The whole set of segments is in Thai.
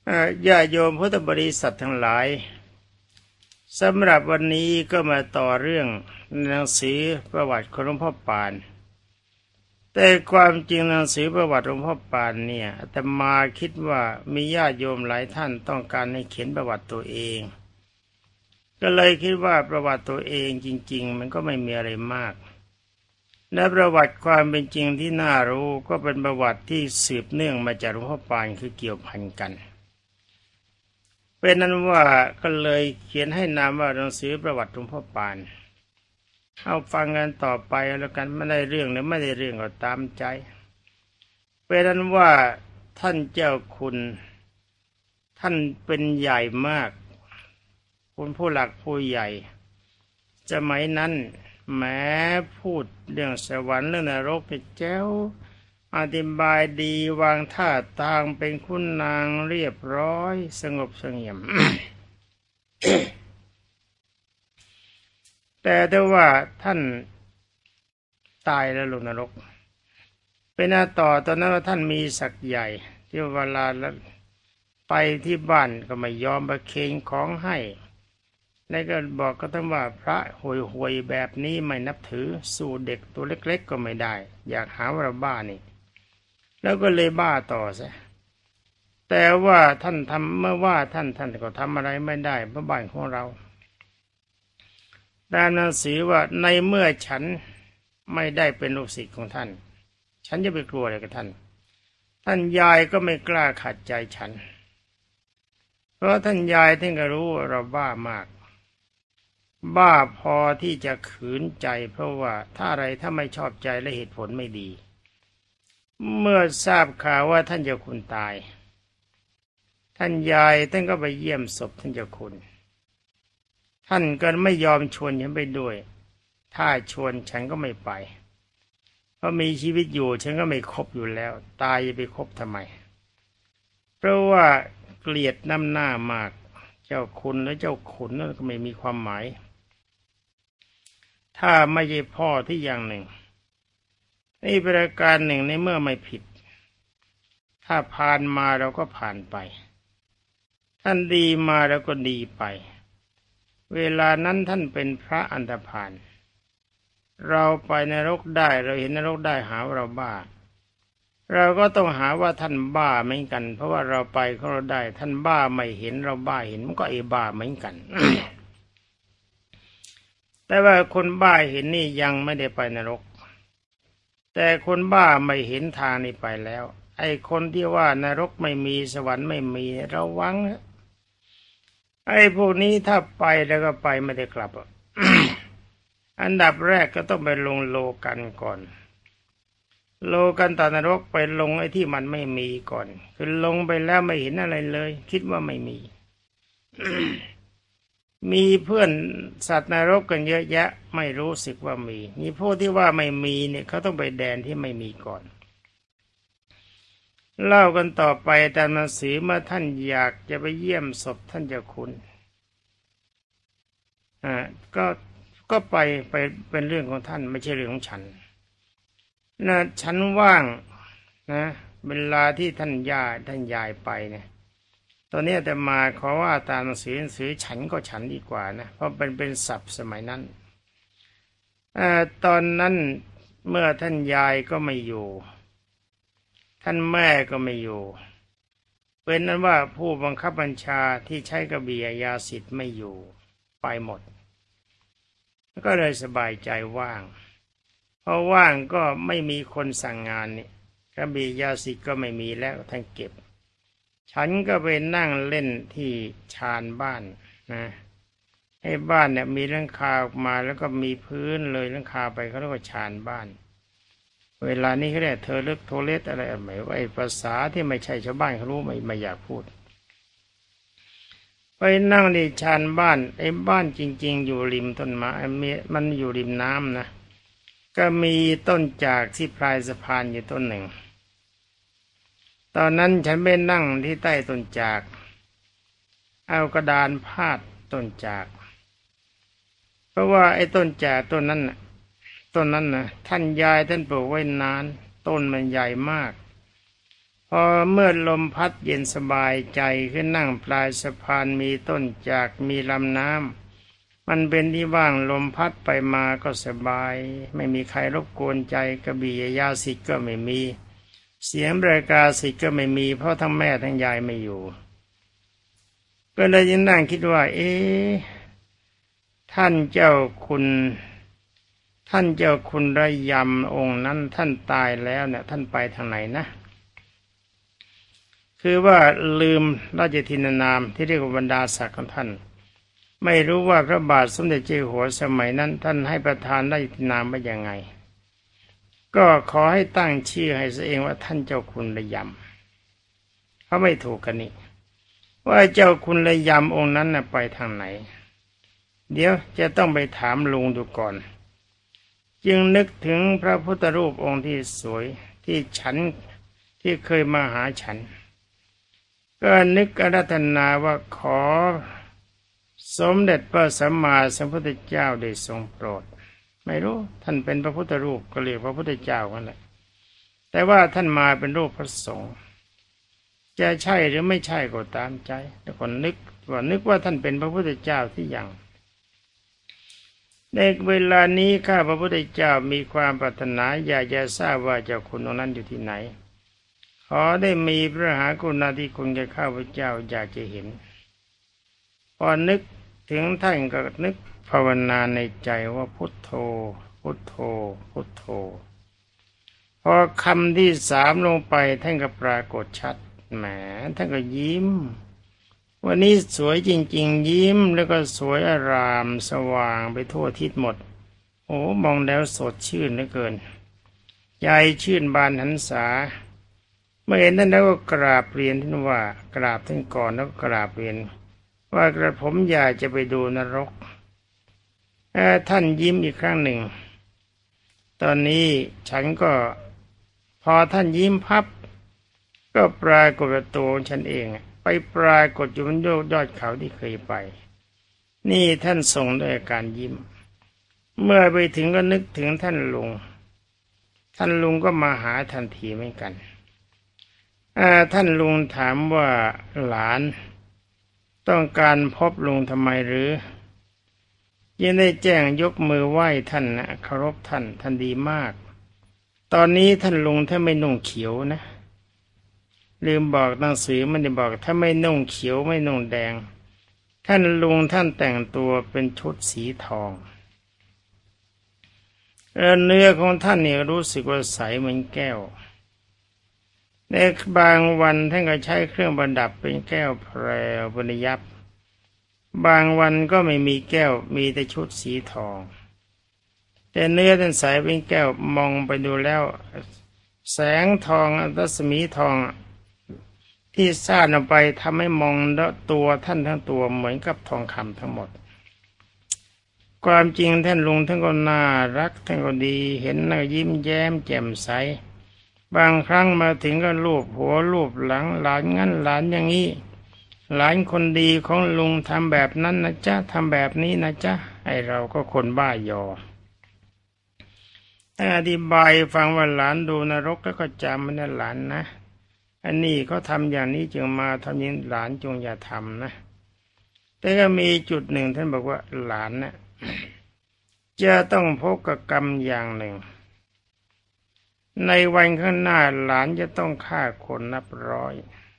ญาติโยมพุทธบริษัททั้งหลายสำหรับวันนี้ก็มาต่อเรื่องหนังสือประวัติของหลวงพ่อปานแต่ความจริงหนังสือประวัติหลวงพ่อปานเนี่ยอาตมาคิดว่ามีญาติโยมหลายท่านต้องการให้เขียนประวัติตัวเองก็เลยคิดว่าประวัติตัวเองจริงๆมันก็ไม่มีอะไรมากและประวัติความเป็นจริงที่น่ารู้ก็เป็นประวัติที่สืบเนื่องมาจากหลวงพ่อปานคือเกี่ยวพันกันเป็นนั้นว่าก็เลยเขียนให้นามว่าหนังสือประวัติหลวงพ่อปานเอาฟังกันต่อไปแล้วกันไม่ได้เรื่องหรือไม่ได้เรื่องก็ตามใจเป็นนั้นว่าท่านเจ้าคุณท่านเป็นใหญ่มากคุณผู้หลักผู้ใหญ่สมัยนั้นแม้พูดเรื่องสวรรค์เรื่องนรกเป็นแจ้วอธิบายดีวางท่าทางเป็นคุณนางเรียบร้อยสงบเสงี่ยม แต่ถ้าว่าท่านตายแล้วลงนรกเป็นต่อตอนนั้นว่าท่านมีศักดิ์ใหญ่ที่เวลาไปที่บ้านก็ไม่ยอมประเคนของให้แล้วก็บอกก็ต้องว่าพระห่วยๆแบบนี้ไม่นับถือสู้เด็กตัวเล็กๆก็ไม่ได้อยากหาว่าบ้านี่แล้วก็เลยบ้าต่อซะแต่ว่าท่านทำเมื่อว่าท่านก็ทำอะไรไม่ได้เพราะบ้านของเราตามหนังสือว่าในเมื่อฉันไม่ได้เป็นลูกศิษย์ของท่านฉันจะไปกลัวอะไรกับท่านยายก็ไม่กล้าขัดใจฉันเพราะท่านยายท่านก็รู้ว่าเราบ้ามากบ้าพอที่จะขืนใจเพราะว่าถ้าไม่ชอบใจและเหตุผลไม่ดีเมื่อทราบข่าวว่าท่านเจ้าคุณตายท่านยายท่านก็ไปเยี่ยมศพท่านเจ้าคุณท่านก็ไม่ยอมชวนฉันไปด้วยถ้าชวนฉันก็ไม่ไปเพราะมีชีวิตอยู่ฉันก็ไม่คบอยู่แล้วตายจะไปคบทำไมเพราะว่าเกลียดน้ำหน้ามากเจ้าคุณและเจ้าขุนนั่นก็ไม่มีความหมายถ้าไม่ใช่พ่อที่อย่างหนึ่งนี่ประการหนึ่งในเมื่อไม่ผิดถ้าผ่านมาเราก็ผ่านไปท่านดีมาเราก็ดีไปเวลานั้นท่านเป็นพระอันธพาลเราไปนรกได้เราเห็นนรกได้หาว่าเราบ้าเราก็ต้องหาว่าท่านบ้าเหมือนกันเพราะว่าเราไปของเราได้ท่านบ้าไม่เห็นเราบ้าเห็นมันก็บ้าเหมือนกัน แต่ว่าคนบ้าเห็นนี่ยังไม่ได้ไปนรกแต่คนบ้าไม่เห็นทางนี่ไปแล้วไอ้คนที่ว่านรกไม่มีสวรรค์ไม่มีระวังนะไอ้พวกนี้ถ้าไปแล้วก็ไปไม่ได้กลับ อันดับแรกก็ต้องไปลงโลกันก่อนโลกันตนรกไปลงไอ้ที่มันไม่มีก่อนคือลงไปแล้วไม่เห็นอะไรเลยคิดว่าไม่มี มีเพื่อนสัตว์นรกกันเยอะแยะไม่รู้สึกว่ามีนี่พวกที่ว่าไม่มีเนี่ยเขาต้องไปแดนที่ไม่มีก่อนเล่ากันต่อไปตามหนังสือเมื่อท่านอยากจะไปเยี่ยมศพท่านเจ้าคุณก็ไปเป็นเรื่องของท่านไม่ใช่เรื่องของฉันนะฉันว่างนะเวลาที่ท่านยายไปเนี่ยตอนนี้แต่มาขอว่าตามหนังสือฉันก็ฉันดีกว่านะเพราะเป็นศัพท์สมัยนั้นตอนนั้นเมื่อท่านยายก็ไม่อยู่ท่านแม่ก็ไม่อยู่เป็นนั้นว่าผู้บังคับบัญชาที่ใช้กระบี่ยาสิทธิ์ไม่อยู่ไปหมดก็เลยสบายใจว่างเพราะว่างก็ไม่มีคนสั่งงานนี่กระบี่ยาสิทธิ์ก็ไม่มีแล้วท่านเก็บฉันก็ไปนั่งเล่นที่ชานบ้านนะให้บ้านเนี่ยมีหลังคาออกมาแล้วก็มีพื้นเลยหลังคาไปเขาเรียกว่าชานบ้านเวลานี้เขาเรียกเธอเลิกโทเลสอะไรหมายว่าไอ้ภาษาที่ไม่ใช่ชาวบ้านเขารู้ไม่อยากพูดไปนั่งในชานบ้านไอ้บ้านจริงๆอยู่ริมต้นไม้มันอยู่ริมน้ำนะก็มีต้นจากที่ปลายสะพานอยู่ต้นหนึ่งตอนนั้นฉันไปนั่งที่ใต้ต้นจากเอากระดานพาดต้นจากเพราะว่าไอ้ต้นจากต้นนั้นนะท่านยายท่านปลูกไว้นานต้นมันใหญ่มากพอเมื่อลมพัดเย็นสบายใจขึ้นนั่งปลายสะพานมีต้นจากมีลำน้ำมันเป็นที่ว่างลมพัดไปมาก็สบายไม่มีใครรบกวนใจกระบี่ยาสิทธิ์ก็ไม่มีเสียงบริการสิทธิ์ก็ไม่มีเพราะทั้งแม่ทั้งยายไม่อยู่ก็เลยยังนั่งคิดว่าท่านเจ้าคุณระยำองค์นั้นท่านตายแล้วเนี่ยท่านไปทางไหนนะคือว่าลืมราชทินนามที่เรียกว่าบรรดาศักดิ์ของท่านไม่รู้ว่าพระบาทสมเด็จเจ้าอยู่หัวสมัยนั้นท่านให้ประทานราชทินนามว่ายังไงก็ขอให้ตั้งชื่อให้ตัวเองว่าท่านเจ้าคุณระยำเขาไม่ถูกกันนี่ว่าเจ้าคุณระยำองค์นั้นน่ะไปทางไหนเดี๋ยวจะต้องไปถามลุงดูก่อนจึงนึกถึงพระพุทธรูปองค์ที่สวยที่เคยมาหาฉันก็นึกอาราธนาว่าขอสมเด็จพระสัมมาสัมพุทธเจ้าได้ทรงโปรดไม่รู้ท่านเป็นพระพุทธรูปก็เรียกพระพุทธเจ้ากันแหละแต่ว่าท่านมาเป็นรูปพระสงฆ์จะใช่หรือไม่ใช่ก็ตามใจแต่คนนึกว่าท่านเป็นพระพุทธเจ้าที่ยังในเวลานี้ข้าพระพุทธเจ้ามีความปรารถนาอยากจะทราบว่าเจ้าคุณองค์นั้นอยู่ที่ไหนขอได้มีพระมหากรุณาธิคุณแก่ข้าพเจ้าอยากจะเห็นพอนึกถึงท่านก็นึกภาวนาในใจว่าพุทโธพุทโธพุทโธพอคำที่สามลงไปท่านก็ปรากฏชัดแหมท่านก็ยิ้มวันนี้สวยจริงๆยิ้มแล้วก็สวยอารามสว่างไปทั่วทิศหมดโอ้มองแล้วสดชื่นเหลือเกินใจชื่นบานหันษาเมื่อเห็นท่านแล้วก็กราบเรียนท่านว่ากราบท่านก่อนแล้วก็กราบเรียนว่ากระผมอยากจะไปดูนรกท่านยิ้มอีกครั้งหนึ่งตอนนี้ฉันก็พอท่านยิ้มพับก็ปรากฏตัวฉันเองไปปรากฏอยู่บนยอดเขาที่เคยไปนี่ท่านทรงด้วยอาการยิ้มเมื่อไปถึงก็นึกถึงท่านลุงก็มาหาทันทีเหมือนกันท่านลุงถามว่าหลานต้องการพบลุงทำไมหรือยังได้แจ้งยกมือไหว้ท่านนะเคารพท่านดีมากตอนนี้ท่านลุงถ้าไม่นุ่งเขียวนะลืมบอกหนังสือมันได้บอกถ้าไม่นุ่งเขียวไม่นุ่งแดงท่านลุงท่านแต่งตัวเป็นชุดสีทองเนื้อของท่านเนี่ยรู้สึกว่าใสเหมือนแก้วในบางวันท่านก็ใช้เครื่องประดับเป็นแก้วแพรวบริยับบางวันก็ไม่มีแก้วมีแต่ชุดสีทองแต่เนื้อท่านใสเป็นแก้วมองไปดูแล้วแสงทองรัศมีทองที่ซ่านออกไปทำให้มองตัวท่านทั้งตัวเหมือนกับทองคำทั้งหมดความจริงท่านลุงท่านก็น่ารักท่านก็ดีเห็นแล้วยิ้มแย้มแจ่มใสบางครั้งมาถึงก็ลูบหัวลูบหลังหลานงั้นหลานอย่างนี้หลานคนดีของลุงทำแบบนั้นนะจ๊ะทำแบบนี้นะจ๊ะไอเราก็คนบ้ายออธิบายฟังว่าหลานดูนรกแล้วก็จำมันนะหลานนะอันนี้เขาทำอย่างนี้จึงมาทำอย่างหลานจงอย่าทำนะแต่ก็มีจุดหนึ่งท่านบอกว่าหลานนะจะต้องพบกับกรรมอย่างหนึ่งในวันข้างหน้าหลานจะต้องฆ่าคนนับร้อย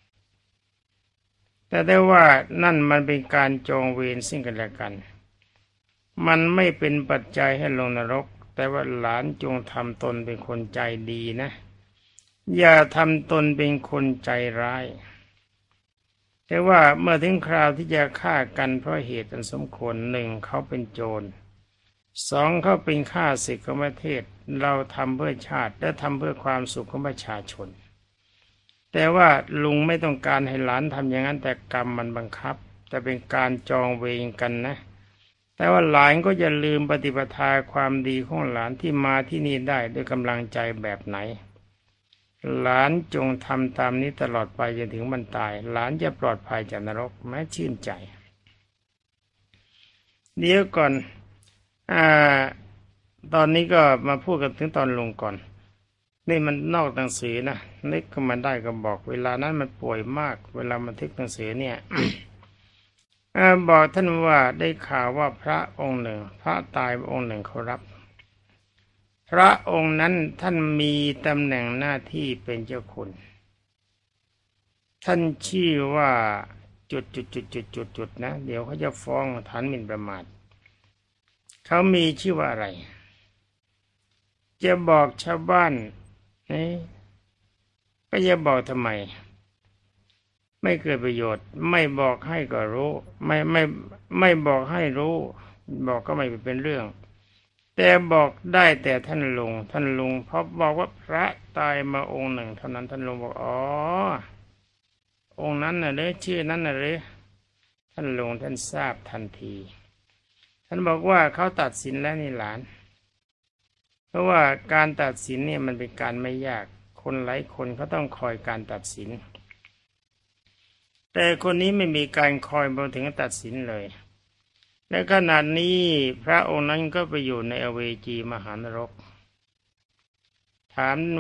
แต่ได้ว่านั่นมันเป็นการจองเวรซึ่งกันและกันมันไม่เป็นปัจจัยให้ลงนรกแต่ว่าหลานจงทำตนเป็นคนใจดีนะอย่าทำตนเป็นคนใจร้ายแต่ว่าเมื่อถึงคราวที่จะฆ่ากันเพราะเหตุอันสมควรหนึ่งเขาเป็นโจรสองเขาเป็นข้าศึกของประเทศเราทำเพื่อชาติและทำเพื่อความสุขของประชาชนแต่ว่าลุงไม่ต้องการให้หลานทำอย่างนั้นแต่กรรมมันบังคับแต่เป็นการจองเวรกันนะแต่ว่าหลานก็อย่าลืมปฏิปทาความดีของหลานที่มาที่นี่ได้ด้วยกำลังใจแบบไหนหลานจงทำตามนี้ตลอดไปจนถึงบรรตายหลานจะปลอดภัยจากนรกแม้ชื่นใจเดี๋ยวก่อนตอนนี้ก็มาพูดกันถึงตอนลุงก่อนนี่มันนอกหนังสือนะนึกขึ้นมาได้ก็บอกเวลานั้นมันป่วยมากเวลาบันทึกหนังสือเนี่ย บอกท่านว่าได้ข่าวว่าพระองค์หนึ่งพระตายองค์หนึ่งเขารับพระองค์นั้นท่านมีตำแหน่งหน้าที่เป็นเจ้าคุณท่านชื่อว่าจุดนะเดี๋ยวเขาจะฟ้องฐานหมิ่นประมาทเขามีชื่อว่าอะไรจะบอกชาวบ้านก็จะบอกทำไมไม่เกิดประโยชน์ไม่บอกให้ก็รู้ไม่บอกให้รู้บอกก็ไม่เป็นเรื่องแต่บอกได้แต่ท่านลุงเพราะบอกว่าพระตายมาองค์หนึ่งเท่านั้นท่านลุงบอกอ๋อองค์นั้นน่ะหรือชื่อนั้นน่ะหรือท่านลุงท่านทราบทันทีท่านบอกว่าเขาตัดสินแล้วนี่หลานเพราะว่าการตัดสินเนี่ยมันเป็นการไม่ยากคนหลายคนเขาต้องคอยการตัดสินแต่คนนี้ไม่มีการคอยมาถึงตัดสินเลยและขณะนี้พระองค์นั้นก็ไปอยู่ในอเวจีมหานรกถามท่าน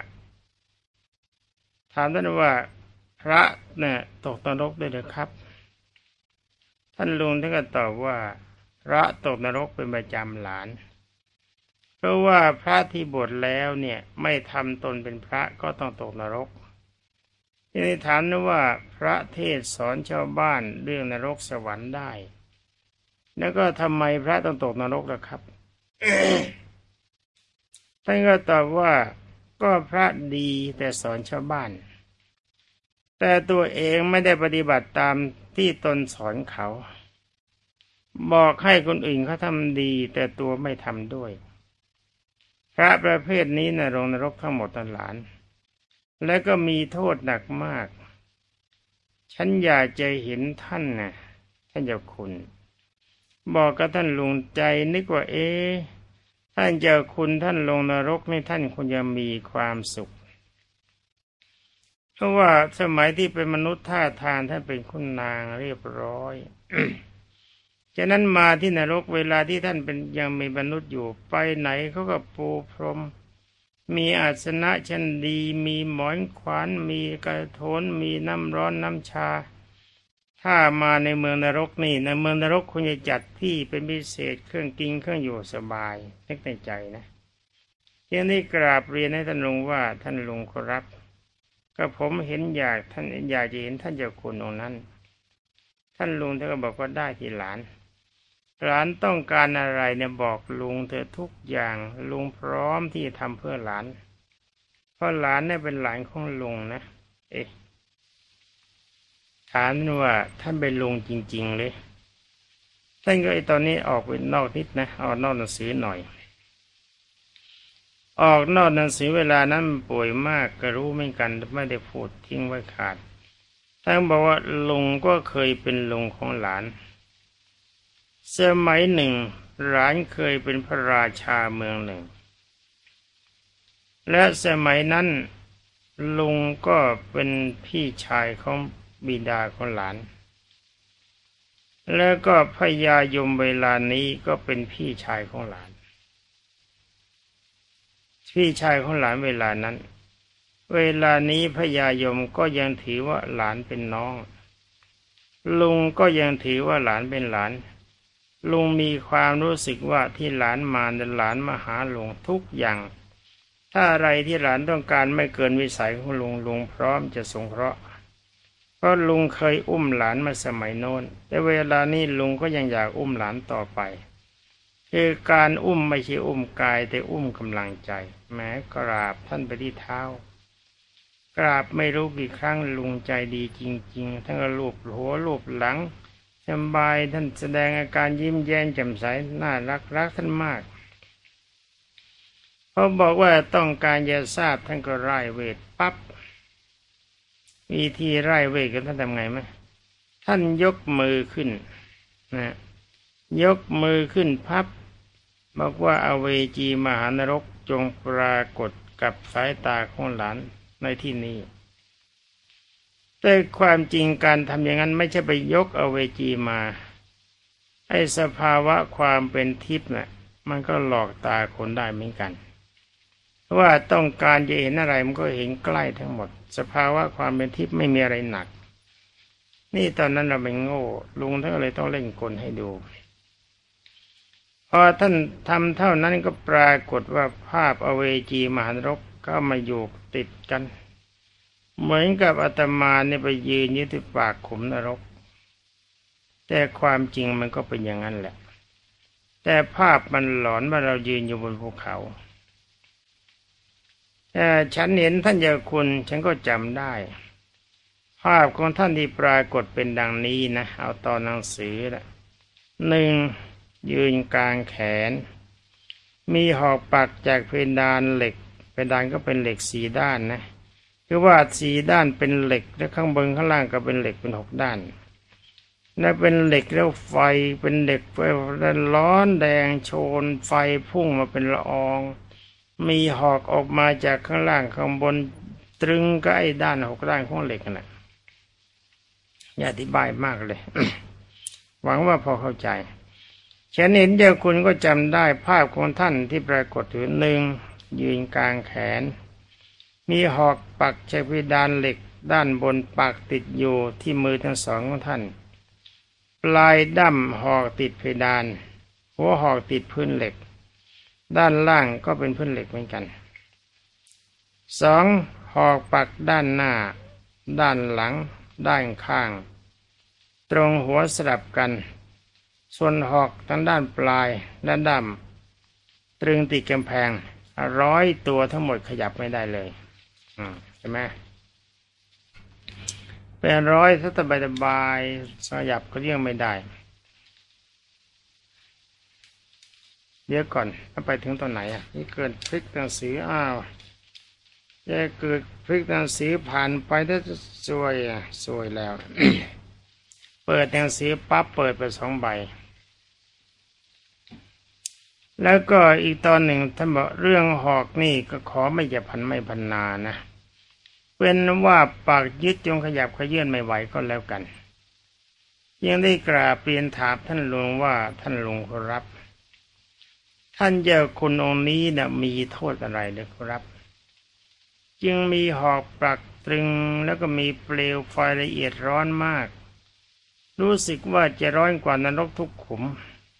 ว่าพระเนี่ยตกนรกได้หรือครับท่านลุงท่านก็ตอบว่าพระตกนรกเป็นประจำหลานเพราะว่าพระที่บวชแล้วเนี่ยไม่ทำตนเป็นพระก็ต้องตกนรกทีนี้ถามนะว่าพระเทศสอนชาวบ้านเรื่องนรกสวรรค์ได้แล้วก็ทำไมพระต้องตกนรกล่ะครับ ท่านก็ตอบว่าก็พระดีแต่สอนชาวบ้านแต่ตัวเองไม่ได้ปฏิบัติตามที่ตนสอนเขาบอกให้คนอื่นเขาทำดีแต่ตัวไม่ทำด้วยพระประเภทนี้ลงนรกทั้งหมดทั้งหลายและก็มีโทษหนักมากฉันอยากจะเห็นท่านนะท่านเจ้าคุณบอกกับท่านลุงใจนึกว่าท่านเจ้าคุณท่านลงนรกนี่ท่านคงจะมีความสุขเพราะว่าสมัยที่เป็นมนุษย์ท่าทางท่านเป็นคุณนางเรียบร้อย ฉะนั้นมาที่นรกเวลาที่ท่านเป็นยังมีมนุษย์อยู่ไปไหนเขาก็ปูพรมมีอาสนะชั้นดีมีหมอนขวานมีกระโถนมีน้ำร้อนน้ำชาถ้ามาในเมืองนรกนี่ในเมืองนรกคุณจะจัดที่เป็นพิเศษเครื่องกินเครื่องอยู่สบายนึกในใจนะทีนี้กราบเรียนให้ท่านลุงว่าท่านลุงขอรับก็ผมเห็นอยากจะเห็นท่านเจ้าคุณองค์นั้นท่านลุงท่านก็บอกว่าได้ที่หลานต้องการอะไรเนี่ยบอกลุงเธอทุกอย่างลุงพร้อมที่จะทำเพื่อหลานเพราะหลานเนี่ยเป็นหลานของลุงนะถามว่าท่านเป็นลุงจริงๆเลยท่านก็ตอนนี้ออกไปนอกนิดนะออกนอกหนังสือหน่อยออกนอกหนังสือเวลานั้นป่วยมากก็รู้ไม่กันไม่ได้พูดทิ้งไว้ขาดท่านบอกว่าลุงก็เคยเป็นลุงของหลานสมัยหนึ่งหลานเคยเป็นพระราชาเมืองหนึ่งและสมัยนั้นลุงก็เป็นพี่ชายของบิดาของหลานแล้วก็พญายมเวลานี้ก็เป็นพี่ชายของหลานพี่ชายของหลานเวลานั้นเวลานี้พญายมก็ยังถือว่าหลานเป็นน้องลุงก็ยังถือว่าหลานเป็นหลานลุงมีความรู้สึกว่าที่หลานมาหลานมาหาลุงทุกอย่างถ้าอะไรที่หลานต้องการไม่เกินวิสัยของลุงพร้อมจะสงเคราะห์เพราะลุงเคยอุ้มหลานมาสมัยโน้นแต่เวลานี้ลุงก็ยังอยากอุ้มหลานต่อไปคือการอุ้มไม่ใช่อุ้มกายแต่อุ้มกำลังใจแม้กราบท่านไปที่เท้ากราบไม่รู้กี่ครั้งลุงใจดีจริงๆท่านก็ลูบหัวลูบหลังสบายท่านแสดงอาการยิ้มแย้มแจ่มใสน่ารักท่านมากพอบอกว่าต้องการจะทราบท่านก็ไล่เวทปั๊บวิธีไล่เวทกันท่านทำไงไหมท่านยกมือขึ้นนะยกมือขึ้นพับบอกว่าอเวจีมหานรกจงปรากฏกับสายตาของหลานในที่นี้แต่ความจริงการทำอย่างนั้นไม่ใช่ไปยกอเวจีมาไอ้สภาวะความเป็นทิพย์น่ะมันก็หลอกตาคนได้เหมือนกันเพว่าต้องการจะเห็นอะไรมันก็เห็นใกล้ทั้งหมดสภาวะความเป็นทิพย์ไม่มีอะไรหนักนี่ตอนนั้นเราเป็นโง่ลุงท่านก็เลยต้องเล่นกลให้ดูพอท่านทำเท่านั้นก็ปรากฏว่าภาพอเวจีมหานรกก็มาอยู่ติดกันเหมือนกับอาตมาเนี่ยไปยืนอยู่ที่ปากขุมนรกแต่ความจริงมันก็เป็นอย่างนั้นแหละแต่ภาพมันหลอนว่าเรายืนอยู่บนภูเขาแต่ฉันเห็นท่านเจ้าคุณฉันก็จำได้ภาพของท่านที่ปรากฏเป็นดังนี้นะเอาตอนหนังสือละหนึ่งยืนกลางแขนมีหอกปักจากเพดานเหล็กเพดานก็เป็นเหล็กสี่ด้านนะคือว่าสี่ด้านเป็นเหล็กและข้างบนข้างล่างก็เป็นเหล็กเป็น6 ด้านและเป็นเหล็กแล้วไฟเป็นเหล็กไฟร้อนแดงโชนไฟพุ่งมาเป็นละอองมีหอกออกมาจากข้างล่างข้างบนตรึงกับไอ้ด้าน6 ด้านของเหล็กนั่นแหละอย่าอธิบายมากเลย หวังว่าพอเข้าใจฉันเห็นเจ้าคุณก็จำได้ภาพของท่านที่ปรากฏอยู่หนึ่งยืนกลางแขนมีหอกปักจากเพดานเหล็กด้านบนปักติดอยู่ที่มือทั้งสองของท่านปลายดั้มหอกติดเพดานหัวหอกติดพื้นเหล็กด้านล่างก็เป็นพื้นเหล็กเหมือนกันสองหอกปักด้านหน้าด้านหลังด้านข้างตรงหัวสลับกันส่วนหอกทั้งด้านปลายและดั้มตรึงติดกำแพง100 ตัวทั้งหมดขยับไม่ได้เลยใช่ไหมเป็น100ถ้าสบายขยับก็เรื่องไม่ได้เดี๋ยวก่อนถ้าไปถึงตอนไหนนี่เกิดพลิกหนังสือจะเกิดพลิกหนังสือผ่านไปถ้าสวยแล้ว เปิดหนังสือปั๊บเปิดไป2 ใบแล้วก็อีกตอนหนึ่งท่านบอกเรื่องหอกนี่ก็ขอไม่จะพันไม่พันนานะเป็นว่าปากยึดจงขยับขยื่นไม่ไหวก็แล้วกันยังได้กราบเรียนถามท่านหลวงว่าท่านหลวงครับท่านเจ้าคุณองค์นี้นะมีโทษอะไรหรือครับจึงมีหอกปักตรึงแล้วก็มีเปลวไฟละเอียดร้อนมากรู้สึกว่าจะร้อนกว่านรกทุกขุม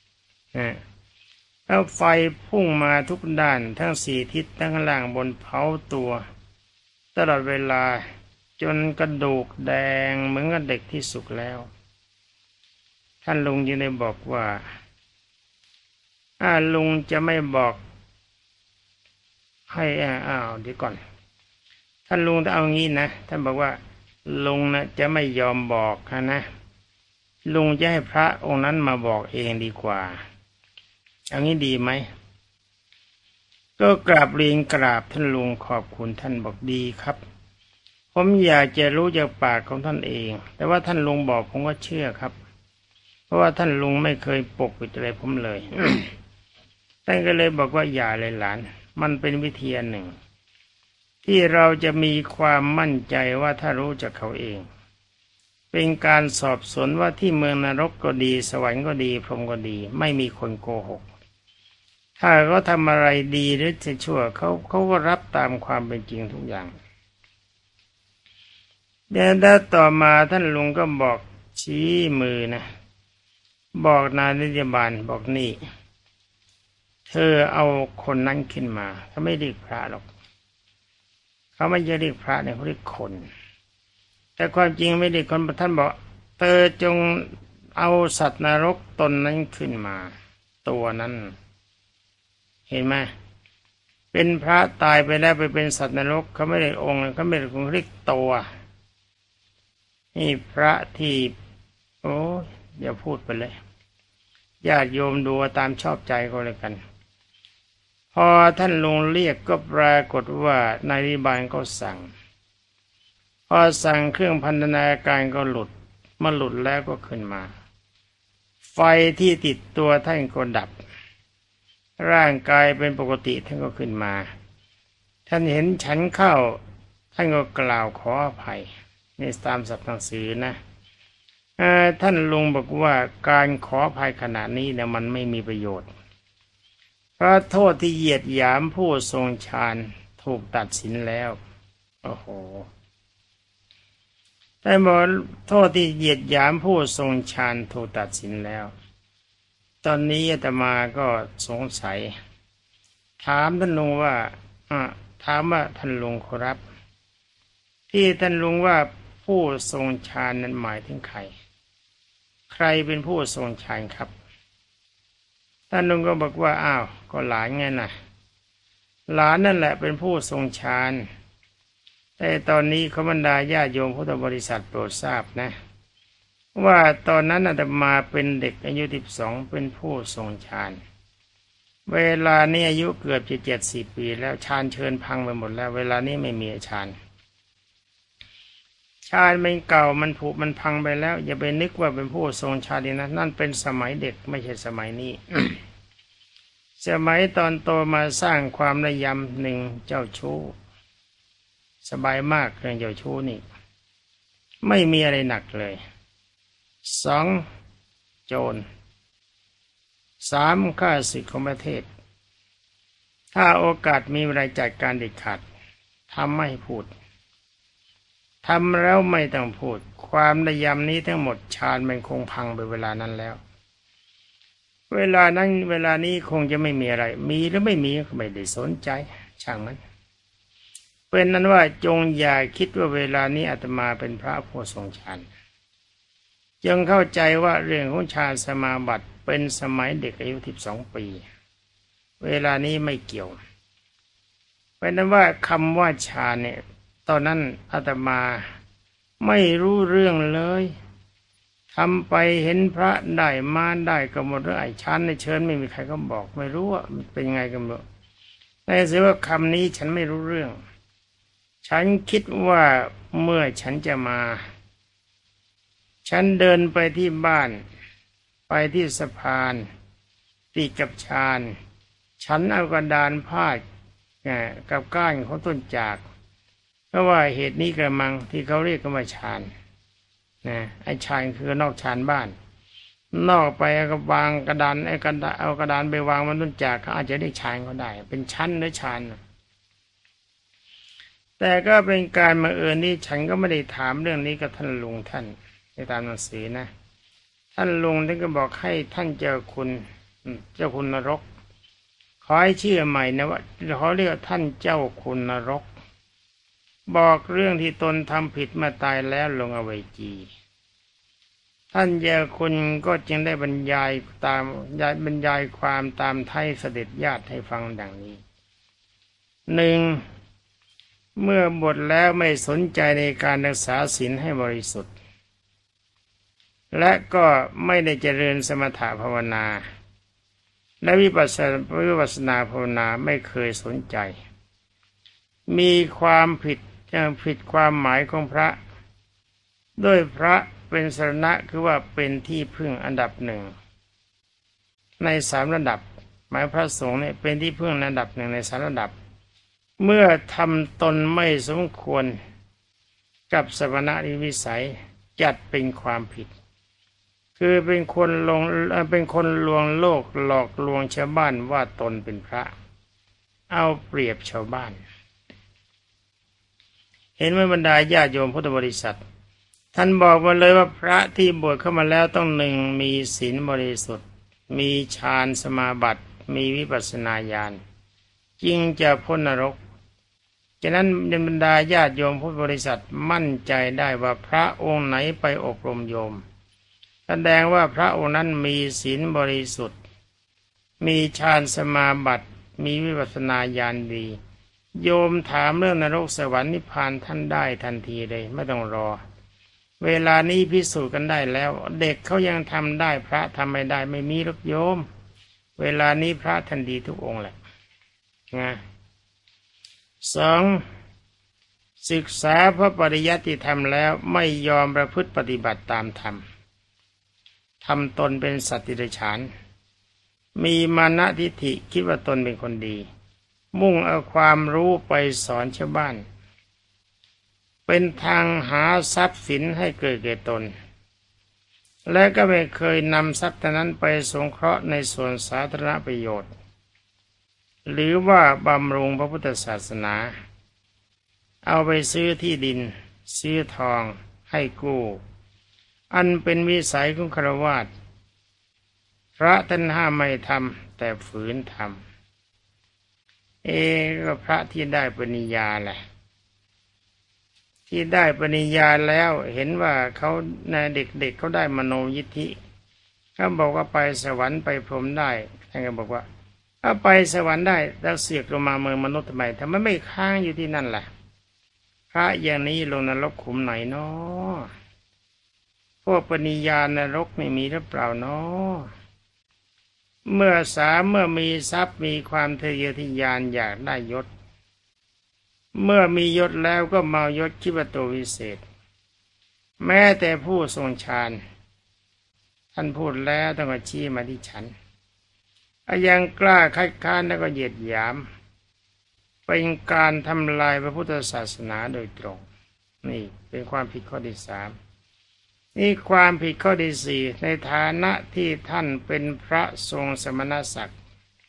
แล้วไฟพุ่งมาทุกด้านทั้ง4 ทิศทั้งล่างบนเผาตัวตลอดเวลาจนกระดูกแดงเหมือนกับเด็กที่สุกแล้วท่านลุงจึงได้บอกว่าลุงจะไม่บอกให้เดี๋ยวก่อนท่านลุงจะเอางี้นะท่านบอกว่าลุงนะจะไม่ยอมบอกนะลุงจะให้พระองค์นั้นมาบอกเองดีกว่าเอางี้ดีไหมก็กราบเรียนกราบท่านลุงขอบคุณท่านบอกดีครับผมอยากจะรู้จากปากของท่านเองแต่ว่าท่านลุงบอกผมก็เชื่อครับเพราะว่าท่านลุงไม่เคยปกปิดอะไรผมเลย ท่านก็เลยบอกว่าอย่าเลยหลานมันเป็นวิธีหนึ่งที่เราจะมีความมั่นใจว่าถ้ารู้จักเขาเองเป็นการสอบสวนว่าที่เมืองนรกก็ดีสวรรค์ก็ดีพรหมก็ดีไม่มีคนโกหกถ้าเขาทำอะไรดีหรือจะชั่วเขาก็รับตามความเป็นจริงทุกอย่างแล้วต่อมาท่านลุงก็บอกชี้มือนะบอกนายนิติบาลบอกนี่เธอเอาคนนั้นขึ้นมาเขาไม่เรียกพระหรอกเขาไม่จะเรียกพระเนี่ยเขาเรียกคนแต่ความจริงไม่ได้คนท่านบอกเธอจงเอาสัตว์นรกตนนั้นขึ้นมาตัวนั้นเห็นไหมเป็นพระตายไปแล้วไปเป็นสัตว์นรกเขาไม่ได้องค์เขาไม่ได้คนเรียกตัวนี่พระที่โอ้อย่าพูดไปเลยญาติโยมดูตามชอบใจก็แล้วกันพอท่านลงเรียกก็ปรากฏว่านายนิบาลก็สั่งพอสั่งเครื่องพันธนาการก็หลุดมาหลุดแล้วก็ขึ้นมาไฟที่ติดตัวท่านก็ดับร่างกายเป็นปกติท่านก็ขึ้นมาท่านเห็นฉันเข้าท่านก็กล่าวขออภัยในตามศัพท์หนังสือนะท่านลุงบอกว่าการขออภัยขณะนี้เนี่ยมันไม่มีประโยชน์เพราะโทษที่เหยียดหยามผู้ทรงฌานถูกตัดสินแล้วโอ้โหแต่บอกโทษที่เหยียดหยามผู้ทรงฌานถูกตัดสินแล้วตอนนี้อาตมาก็สงสัยถามท่านลุงว่าถามว่าท่านลุงขอรับที่ท่านลุงว่าผู้ทรงฌานนั้นหมายถึงใครใครเป็นผู้ทรงฌานครับท่านลุงก็บอกว่าอ้าวก็หลานไงน่ะหลานนั่นแหละเป็นผู้ทรงฌานแต่ตอนนี้ขบรรดาญาโยมพุทธบริษัทโปรดทราบนะว่าตอนนั้นอาตมาเป็นเด็กอายุ12เป็นผู้ทรงฌานเวลานี้อายุเกือบจะ70 ปีแล้วฌานเชิญพังไปหมดแล้วเวลานี้ไม่มีฌานฌานมันเก่ามันผุมันพังไปแล้วอย่าไปนึกว่าเป็นผู้ทรงฌานนะนั่นเป็นสมัยเด็กไม่ใช่สมัยนี้ สมัยตอนโตมาสร้างความระยำหนึ่งเจ้าชู้สบายมากเรื่องเจ้าชู้นี่ไม่มีอะไรหนักเลย2โจร3ฆ่าศึกของประเทศถ้าโอกาสมีอะไรจัดการเด็ดขาดทำไม่พูดทำแล้วไม่ต้องพูดความระยำนี้ทั้งหมดฌานมันคงพังไปเวลานั้นแล้วเวลานั้นเวลานี้คงจะไม่มีอะไรมีหรือไม่มีก็ไม่ได้สนใจช่างมันเป็นนั้นว่าจงอย่าคิดว่าเวลานี้อาตมาเป็นพระผู้ทรงฌานจงเข้าใจว่าเรื่องของฌานสมาบัติเป็นสมัยเด็กอายุ12 ปีเวลานี้ไม่เกี่ยวเป็นนั้นว่าคำว่าฌานเนี่ยตอนนั้นอาตมาไม่รู้เรื่องเลยทำไปเห็นพระได้มาได้ก็หมดเรื่องไอ้ฌานในเชิญไม่มีใครก็บอกไม่รู้ว่ามันเป็นยังไงกันบ้างแต่เสียว่าคำนี้ฉันไม่รู้เรื่องฉันคิดว่าเมื่อฉันจะมาฉันเดินไปที่บ้านไปที่สะพานติดกับฌานฉันเอากระดานพาดกับก้านของต้นจากเพราะว่าเหตุนี้กระมังที่เขาเรียกกันว่าฌานนะไอ้ฌานคือนอกฌานบ้านนอกไปก็วางกระดานเอากระดานไปวางบนต้นจากเขาอาจจะได้ฌานก็ได้เป็นชั้นหรือฌานแต่ก็เป็นการบังเอิญที่ฉันก็ไม่ได้ถามเรื่องนี้กับท่านลุงท่านในตามหนังสือนะท่านลุงท่านก็บอกให้ท่านเจ้าคุณนรกขอให้ชื่อใหม่นะว่าเขาเรียกท่านเจ้าคุณนรกบอกเรื่องที่ตนทำผิดมาตายแล้วลงอเวจีท่านเจ้าคุณก็จึงได้บรรยายความตามไทยเสด็จญาติให้ฟังดังนี้1เมื่อบวชแล้วไม่สนใจในการรักษาศีลให้บริสุทธิ์และก็ไม่ได้เจริญสมถะภาวนาและวิปัสสนาภาวนาไม่เคยสนใจมีความผิดความหมายของพระด้วยพระเป็นสรณะคือว่าเป็นที่พึ่งอันดับ1ใน3 ระดับหมายพระสงฆ์เนี่ยเป็นที่พึ่งอันดับ1ใน3 ระดับเมื่อทำตนไม่สมควรกับสมณะวิสัยจัดเป็นความผิดคือเป็นคนลวงโลกหลอกลวงชาวบ้านว่าตนเป็นพระเอาเปรียบชาวบ้านเห็นไหมบรรดาญาโยมพุทธบริษัทท่านบอกมาเลยว่าพระที่บวชเข้ามาแล้วต้อง1มีศีลบริสุทธิ์มีฌานสมาบัติมีวิปัสสนาญาณจึงจะพ้นนรกฉะนั้นบรรดาญาติโยมพุทธบริษัทมั่นใจได้ว่าพระองค์ไหนไปอบรมโยมแสดงว่าพระองค์นั้นมีศีลบริสุทธิ์มีฌานสมาบัติมีวิปัสสนาญาณดีโยมถามเรื่องนรกสวรรค์นิพพานท่านได้ทันทีเลยไม่ต้องรอเวลานี้พิสูจน์กันได้แล้วเด็กเขายังทำได้พระทำไม่ได้ไม่มีหรอกโยมเวลานี้พระท่านดีทุกองค์แหละนะ2ศึกษาพระปริยัติธรรมแล้วไม่ยอมประพฤติปฏิบัติตามธรรมทำตนเป็นสัตว์ดิเรกชันมีมานะทิฏฐิคิดว่าตนเป็นคนดีมุ่งเอาความรู้ไปสอนชาวบ้านเป็นทางหาทรัพย์สินให้เกิดแก่ตนและก็ไม่เคยนำทรัพย์นั้นไปสงเคราะห์ในส่วนสาธารณประโยชน์หรือว่าบำรุงพระพุทธศาสนาเอาไปซื้อที่ดินซื้อทองให้กู้อันเป็นวิสัยของฆราวาสพระท่านห้ามไม่ทำแต่ฝืนทำก็พระที่ได้ปริญญาแหละที่ได้ปริญญาแล้วเห็นว่าเขาในเด็กๆเขาได้มโนยิทธิเขาบอกว่าไปสวรรค์ไปพรหมได้ท่านก็บอกว่าถ้าไปสวรรค์ได้แล้วเสือกลงมาเมืองมนุษย์ทำไมไม่ค้างอยู่ที่นั่นล่ะพระอย่างนี้ลงนรกขุมไหนเนาะพวกปณิญาณนรกไม่มีหรือเปล่าเนาะเมื่อมีทรัพย์มีความทะเยอทะยานอยากได้ยศเมื่อมียศแล้วก็เมายศคิดว่าตัววิเศษแม้แต่ผู้ทรงฌานท่านพูดแล้วต้องชี้มาที่ฉันยังกล้าคัดค้านแล้วก็เหยียดหยามเป็นการทำลายพระพุทธศาสนาโดยตรงนี่เป็นความผิดข้อที่3นี่ความผิดข้อที่4ในฐานะที่ท่านเป็นพระทรงสมณศักดิ์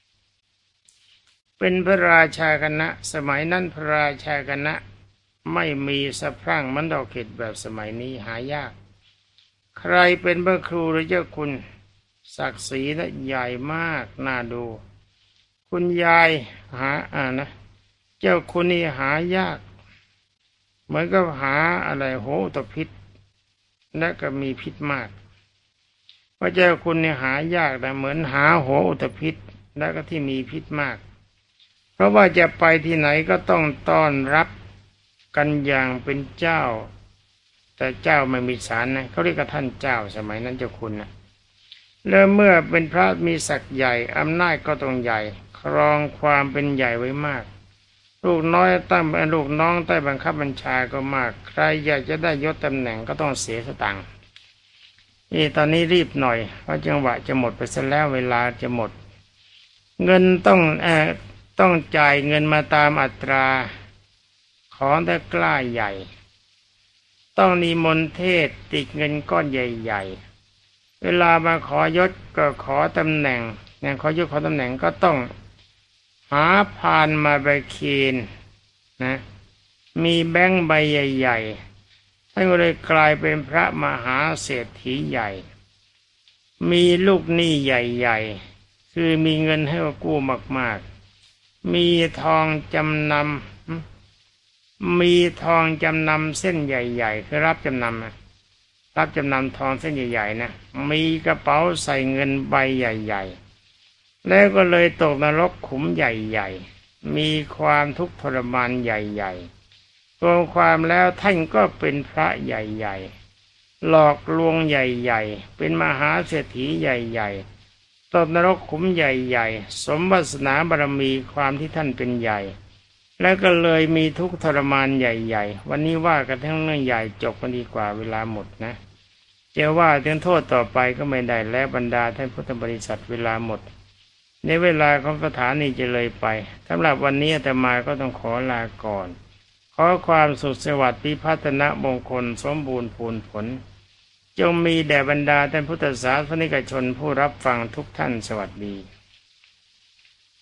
เป็นพระราชาคณะสมัยนั้นพระราชาคณะไม่มีสะพรั่งมันดอกเห็ดแบบสมัยนี้หายากใครเป็นพระครูหรือเจ้าคุณศักดิ์ศรีและใหญ่มากน่าดูคุณยายหานะเจ้าคุณนี่หายากเหมือนกับหาอะไรโหตพิษและก็มีพิษมากเพราะเจ้าคุณนี่หายากแต่เหมือนหาโหอุตพิษและก็ที่มีพิษมากเพราะว่าจะไปที่ไหนก็ต้องต้อนรับกันอย่างเป็นเจ้าแต่เจ้าไม่มีศาลนะเขาเรียกกันท่านเจ้าสมัยนั้นเจ้าคุณนะแล้วเมื่อเป็นพระมีศักย์ใหญ่อำนาจก็ต้องใหญ่ครองความเป็นใหญ่ไว้มากลูกน้อยตั้งลูกน้องใต้บังคับบัญชาก็มากใครอยากจะได้ยศตำแหน่งก็ต้องเสียสตังค์ตอนนี้รีบหน่อยเพราะจังหวะจะหมดไปซะแล้วเวลาจะหมดเงินต้องจ่ายเงินมาตามอัตราของแต่กล้าใหญ่ต้องนิมนต์เทศติดเงินก้อนใหญ่ๆเวลามาขอยศก็ขอตำแหน่งขอยศขอตำแหน่งก็ต้องหาพานมาใบเคนนะมีแบงค์ใบใหญ่ๆท่านก็เลยกลายเป็นพระมหาเศรษฐีใหญ่มีลูกหนี้ใหญ่ๆคือมีเงินให้กู้มากๆมีทองจำนำเส้นใหญ่ๆคือรับจำนำทองเส้นใหญ่ๆนะมีกระเป๋าใส่เงินใบใหญ่ๆแล้วก็เลยตกนรกขุมใหญ่ๆมีความทุกข์ทรมานใหญ่ๆรวมความแล้วท่านก็เป็นพระใหญ่ๆหลอกลวงใหญ่ๆเป็นมหาเศรษฐีใหญ่ๆตกนรกขุมใหญ่ๆสมวาสนาบารมีความที่ท่านเป็นใหญ่แล้วก็เลยมีทุกข์ทรมานใหญ่ๆวันนี้ว่ากันทั้งเรื่องใหญ่จบกันดีกว่าเวลาหมดนะจะว่าถึงโทษต่อไปก็ไม่ได้และบรรดาท่านพุทธบริษัทเวลาหมดในเวลาของคาถานี้จะเลยไปสำหรับวันนี้อาตมาก็ต้องขอลาก่อนขอความสุขสวัสดิ์พิพัฒนมงคลสมบูรณ์พูนผลจงมีแด่บรรดาท่านพุทธศาสนิกชนผู้รับฟังทุกท่านสวัสดี